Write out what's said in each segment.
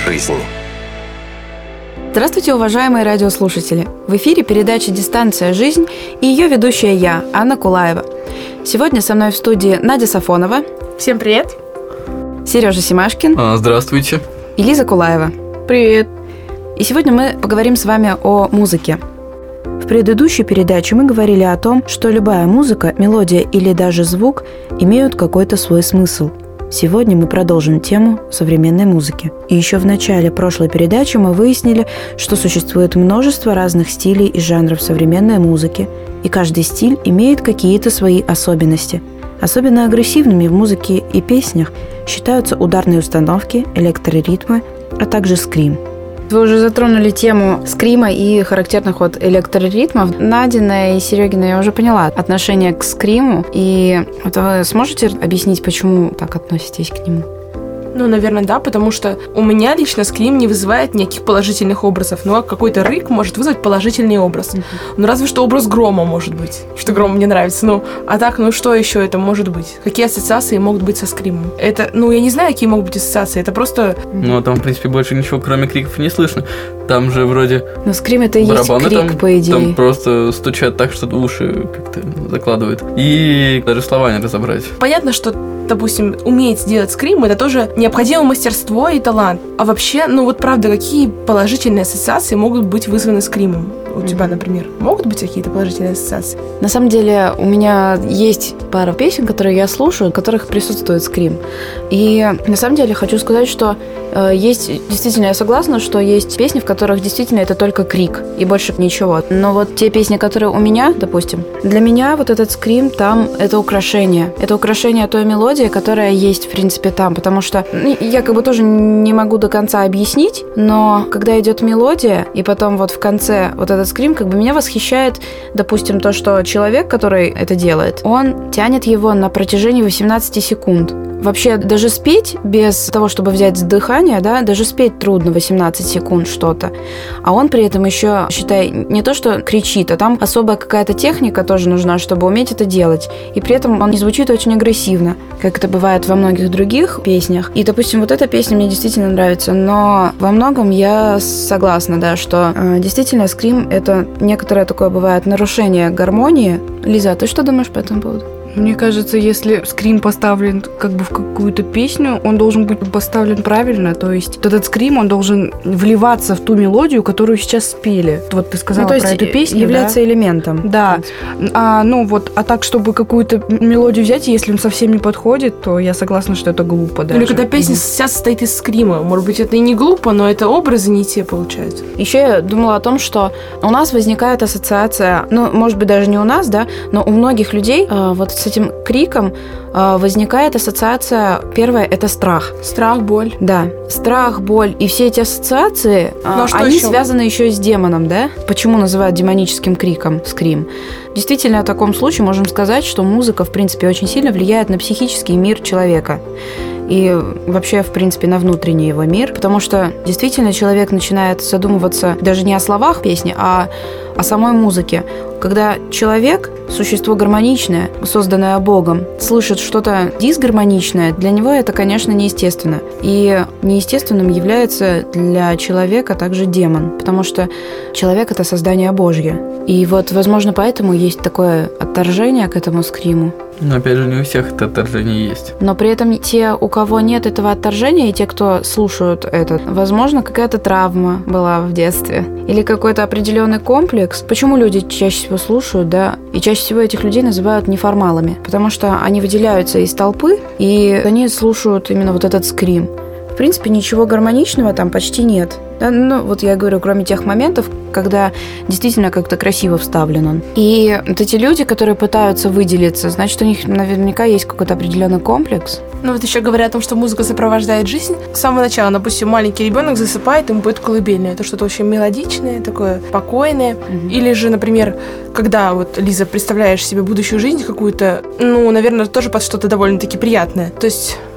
жизнь. Здравствуйте, уважаемые радиослушатели! В эфире передача «Дистанция. Жизнь» и ее ведущая я, Анна Кулаева. Сегодня со мной в студии Надя Сафонова. Всем привет! Сережа Семашкин. Здравствуйте. И Лиза Кулаева. Привет! И сегодня мы поговорим с вами о музыке. В предыдущей передаче мы говорили о том, что любая музыка, мелодия или даже звук имеют какой-то свой смысл. Сегодня мы продолжим тему современной музыки. И еще в начале прошлой передачи мы выяснили, что существует множество разных стилей и жанров современной музыки, и каждый стиль имеет какие-то свои особенности. Особенно агрессивными в музыке и песнях считаются ударные установки, электроритмы, а также скрим. Вы уже затронули тему скрима и характерных электроритмов. Надина и Серегина, я уже поняла отношение к скриму. И вот вы сможете объяснить, почему так относитесь к нему? Ну, наверное, да, потому что у меня лично скрим не вызывает никаких положительных образов. Ну, а какой-то рык может вызвать положительный образ. Ну, разве что образ грома может быть. Что гром мне нравится. Ну, а так, ну, что еще это может быть? Какие ассоциации могут быть со скримом? Это, ну, я не знаю, какие могут быть ассоциации. Это просто... Ну, а там, в принципе, больше ничего, кроме криков, не слышно. Там же вроде... Ну, скрим — это и есть крик, там, по идее. Там просто стучат так, что уши как-то закладывают. И даже слова не разобрать. Понятно, что, допустим, уметь делать скрим — это тоже необходимое мастерство и талант. А вообще, ну вот правда, какие положительные ассоциации могут быть вызваны скримом? У тебя, например, могут быть какие-то положительные ассоциации? На самом деле, у меня есть пара песен, которые я слушаю, в которых присутствует скрим. И на самом деле хочу сказать, что есть, действительно, я согласна, что есть песни, в которых действительно это только крик и больше ничего. Но вот те песни, которые у меня, допустим, для меня вот этот скрим там — это украшение. Это украшение той мелодии, которая есть, в принципе, там. Потому что я как бы тоже не могу до конца объяснить, но когда идет мелодия, и потом вот в конце вот этот скрим, как бы меня восхищает, допустим, то, что человек, который это делает, он тянет его на протяжении 18 секунд. Вообще, даже спеть без того, чтобы взять дыхание, да, даже спеть трудно 18 секунд что-то. А он при этом еще, считай, не то что кричит, а там особая какая-то техника тоже нужна, чтобы уметь это делать. И при этом он не звучит очень агрессивно, как это бывает во многих других песнях. И, допустим, вот эта песня мне действительно нравится, но во многом я согласна, да, что действительно скрим — это некоторое такое бывает нарушение гармонии. Лиза, ты что думаешь по этому поводу? Мне кажется, если скрим поставлен как бы в какую-то песню, он должен быть поставлен правильно. То есть этот скрим, он должен вливаться в ту мелодию, которую сейчас спели. Вот ты сказала про эту песню, являться элементом. Да. А так, чтобы какую-то мелодию взять, если он совсем не подходит, то я согласна, что это глупо даже. Или когда песня вся состоит из скрима. Может быть, это и не глупо, но это образы не те получаются. Еще я думала о том, что у нас возникает ассоциация, ну, может быть, даже не у нас, да, но у многих людей вот с этим криком возникает ассоциация. Первая — это страх. Страх, боль. Да. Страх, боль. И все эти ассоциации, они связаны еще и с демоном, да? Почему называют демоническим криком скрим? Действительно, в таком случае можем сказать, что музыка, в принципе, очень сильно влияет на психический мир человека. И вообще, в принципе, на внутренний его мир. Потому что действительно человек начинает задумываться даже не о словах песни, а о самой музыке. Когда человек, существо гармоничное, созданное Богом, слышит что-то дисгармоничное, для него это, конечно, неестественно. И неестественным является для человека также демон, потому что человек — это создание Божье. И вот, возможно, поэтому есть такое отторжение к этому скриму. Но, опять же, не у всех это отторжение есть. Но при этом те, у кого нет этого отторжения, и те, кто слушают это, возможно, какая-то травма была в детстве. Или какой-то определенный комплекс. Почему люди чаще всего слушают, да? И чаще всего этих людей называют неформалами. Потому что они выделяются из толпы, и они слушают именно вот этот скрим. В принципе, ничего гармоничного там почти нет. Да, ну, вот я говорю, кроме тех моментов, когда действительно как-то красиво вставлен он. И вот эти люди, которые пытаются выделиться, значит, у них наверняка есть какой-то определенный комплекс. Ну вот еще говорят о том, что музыка сопровождает жизнь. С самого начала, допустим, маленький ребенок засыпает, ему будет колыбельное. Это что-то очень мелодичное, такое спокойное. Или же, например, когда вот, Лиза, представляешь себе будущую жизнь какую-то, ну, наверное, тоже под что-то довольно-таки приятное. То есть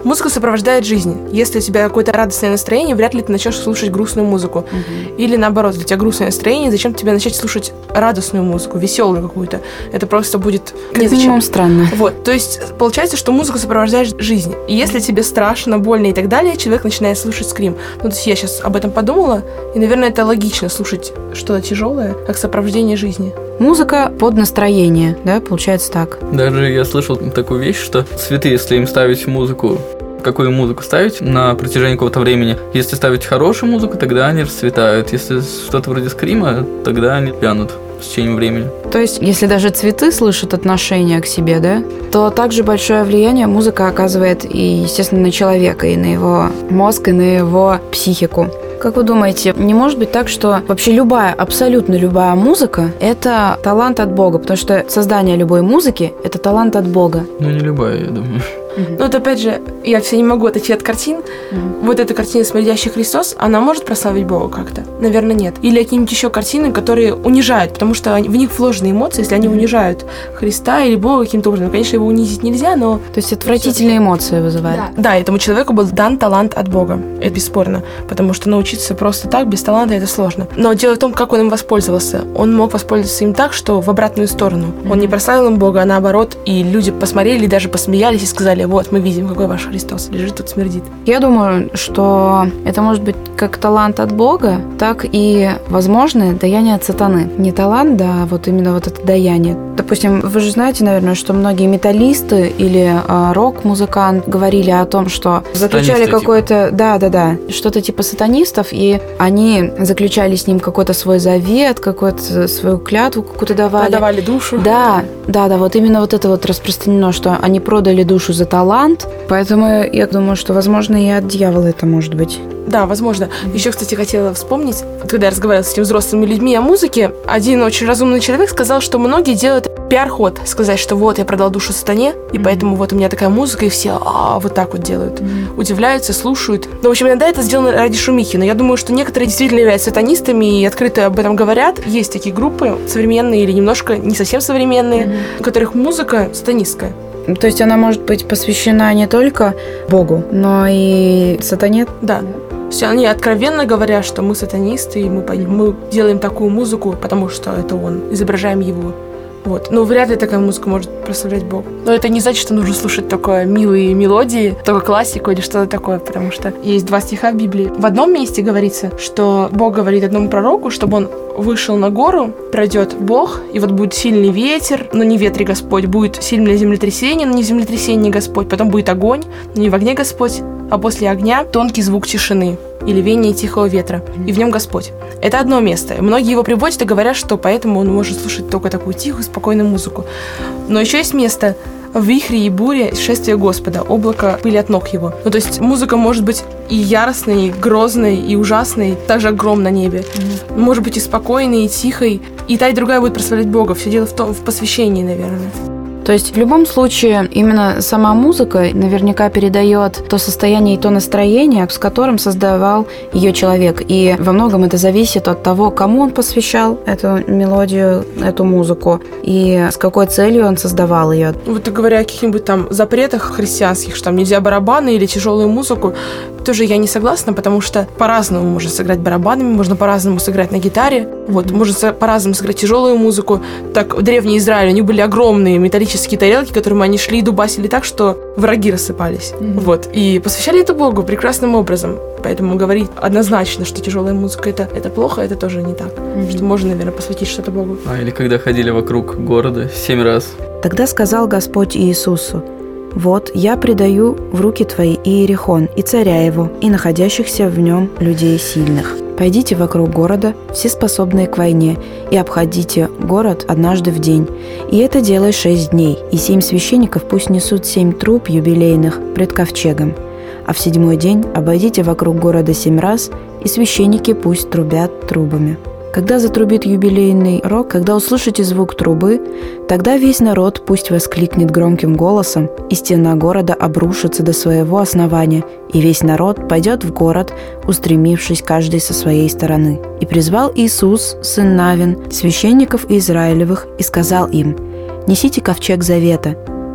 Музыка сопровождает жизнь. Если у тебя какое-то радостное настроение, вряд ли ты начнешь слушать грустную музыку. Или наоборот, для тебя грустное настроение, зачем тебе начать слушать радостную музыку, веселую какую-то? Это просто будет... Незачем. Странно. Вот, то есть получается, что музыка сопровождает жизнь. И если тебе страшно, больно и так далее, человек начинает слушать скрим. Ну, то есть я сейчас об этом подумала, и, наверное, это логично слушать что-то тяжелое, как сопровождение жизни. Музыка под настроение, да, получается так. Даже я слышал такую вещь, что цветы, если им ставить музыку, какую музыку ставить на протяжении какого-то времени, если ставить хорошую музыку, тогда они расцветают. Если что-то вроде скрима, тогда они вянут с течением времени. То есть, если даже цветы слышат отношение к себе, да, то также большое влияние музыка оказывает и, естественно, на человека, и на его мозг, и на его психику. Как вы думаете, не может быть так, что вообще любая, абсолютно любая музыка – это талант от Бога? Потому что создание любой музыки – это талант от Бога. Ну, не любая, я думаю. Ну, вот опять же, я все не могу отойти от картин. Вот эта картина «Смердящий Христос», она может прославить Бога как-то? Наверное, нет. Или какие-нибудь еще картины, которые унижают, потому что в них вложены эмоции, если они унижают Христа или Бога каким-то образом. Конечно, его унизить нельзя, но... То есть отвратительные эмоции вызывают. Да, этому человеку был дан талант от Бога. Это бесспорно. Потому что научиться просто так, без таланта, это сложно. Но дело в том, как он им воспользовался. Он мог воспользоваться им так, что в обратную сторону. Он не прославил им Бога, а наоборот. И люди посмотрели, даже посмеялись и сказали: вот, мы видим, какой ваш Христос. Лежит тут, смердит. Я думаю, что это может быть как талант от Бога, так и, возможно, даяние от сатаны. Не талант, да, вот именно вот это даяние. Допустим, вы же знаете, наверное, что многие металлисты или рок-музыкант говорили о том, что заключали какое-то... Да, что-то типа сатанистов, и они заключали с ним какой-то свой завет, какую-то свою клятву какую-то давали. Продавали душу. Да, вот именно вот это вот распространено, что они продали душу за талант, поэтому я думаю, что, возможно, и от дьявола это может быть. Да, возможно. Еще, кстати, хотела вспомнить, когда я разговаривала с этими взрослыми людьми о музыке, один очень разумный человек сказал, что многие делают пиар-ход, сказать, что вот, я продал душу сатане, и поэтому вот у меня такая музыка, и все вот так вот делают. Удивляются, слушают. Ну, в общем, иногда это сделано ради шумихи, но я думаю, что некоторые действительно являются сатанистами и открыто об этом говорят. Есть такие группы, современные или немножко не совсем современные, у которых музыка сатанистская. То есть она может быть посвящена не только Богу, но и сатане? Да. Все, они откровенно говорят, что мы сатанисты, и мы делаем такую музыку, потому что это он, изображаем его. Вот. Но вряд ли такая музыка может прославлять Бога. Но это не значит, что нужно слушать только милые мелодии, только классику или что-то такое, потому что есть 2 стиха в Библии. В одном месте говорится, что Бог говорит одному пророку, чтобы он вышел на гору, пройдет Бог, и вот будет сильный ветер, но не ветре Господь, будет сильное землетрясение, но не землетрясение Господь, потом будет огонь, но не в огне Господь, а после огня тонкий звук тишины или веяние тихого ветра, и в нем Господь. Это одно место. Многие его приводят и говорят, что поэтому он может слушать только такую тихую, спокойную музыку. Но еще есть место в вихре и буре шествие Господа, облако пыли от ног его. Ну, то есть музыка может быть и яростной, и грозной, и ужасной, также как гром на небе. Может быть и спокойной, и тихой. И та, и другая будет прославлять Бога. Все дело в посвящении, наверное. То есть в любом случае именно сама музыка наверняка передает то состояние и то настроение, с которым создавал ее человек. И во многом это зависит от того, кому он посвящал эту мелодию, эту музыку, и с какой целью он создавал ее. Вот говоря о каких-нибудь там запретах христианских, что там нельзя барабаны или тяжелую музыку, тоже я не согласна, потому что по-разному можно сыграть барабанами, можно по-разному сыграть на гитаре, вот, можно по-разному сыграть тяжелую музыку. Так, в Древний Израиль, у них были огромные металлические тарелки, которыми они шли и дубасили так, что враги рассыпались. Вот. И посвящали это Богу прекрасным образом. Поэтому говорить однозначно, что тяжелая музыка это плохо, это тоже не так. Что можно, наверное, посвятить что-то Богу. Или когда ходили вокруг города 7 раз. Тогда сказал Господь Иисусу: «Вот я предаю в руки твои Иерихон и царя его, и находящихся в нем людей сильных. Пойдите вокруг города, все способные к войне, и обходите город однажды в день. И это делай 6 дней, и 7 священников пусть несут 7 труб юбилейных пред ковчегом. А в 7-й день обойдите вокруг города 7 раз, и священники пусть трубят трубами. Когда затрубит юбилейный рог, когда услышите звук трубы, тогда весь народ пусть воскликнет громким голосом, и стена города обрушится до своего основания, и весь народ пойдет в город, устремившись каждый со своей стороны. И призвал Иисус, сын Навин, священников Израилевых, и сказал им: «Несите ковчег завета.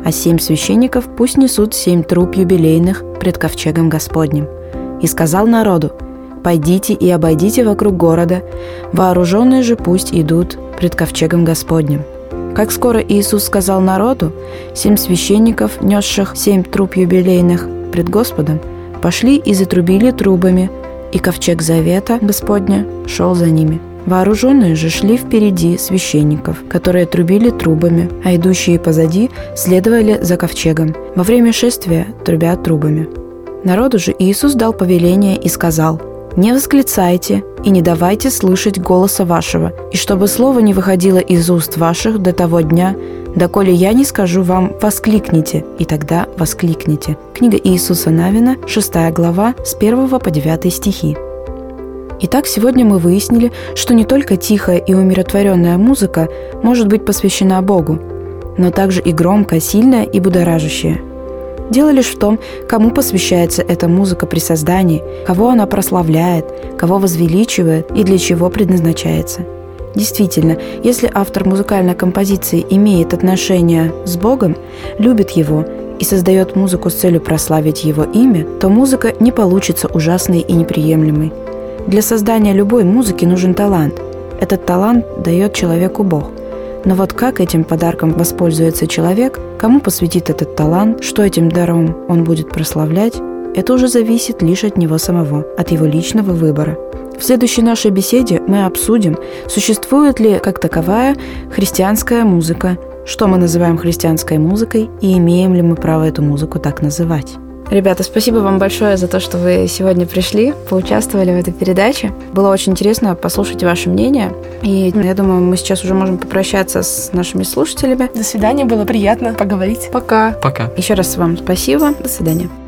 а 7 священников пусть несут 7 труб юбилейных пред ковчегом Господним. И сказал народу: пойдите и обойдите вокруг города, вооруженные же пусть идут пред ковчегом Господним. Как скоро Иисус сказал народу, 7 священников, несших 7 труб юбилейных пред Господом, пошли и затрубили трубами, и ковчег завета Господня шел за ними. Вооруженные же шли впереди священников, которые трубили трубами, а идущие позади следовали за ковчегом, во время шествия трубя трубами. Народу же Иисус дал повеление и сказал: «Не восклицайте и не давайте слышать голоса вашего, и чтобы слово не выходило из уст ваших до того дня, доколе я не скажу вам: воскликните, и тогда воскликните». Книга Иисуса Навина, 6 глава, с 1 по 9 стихи. Итак, сегодня мы выяснили, что не только тихая и умиротворенная музыка может быть посвящена Богу, но также и громкая, сильная и будоражащая. Дело лишь в том, кому посвящается эта музыка при создании, кого она прославляет, кого возвеличивает и для чего предназначается. Действительно, если автор музыкальной композиции имеет отношение с Богом, любит Его и создает музыку с целью прославить Его имя, то музыка не получится ужасной и неприемлемой. Для создания любой музыки нужен талант. Этот талант дает человеку Бог. Но вот как этим подарком воспользуется человек, кому посвятит этот талант, что этим даром он будет прославлять, это уже зависит лишь от него самого, от его личного выбора. В следующей нашей беседе мы обсудим, существует ли как таковая христианская музыка, что мы называем христианской музыкой и имеем ли мы право эту музыку так называть. Ребята, спасибо вам большое за то, что вы сегодня пришли, поучаствовали в этой передаче. Было очень интересно послушать ваше мнение. И я думаю, мы сейчас уже можем попрощаться с нашими слушателями. До свидания, было приятно поговорить. Пока. Пока. Еще раз вам спасибо. До свидания.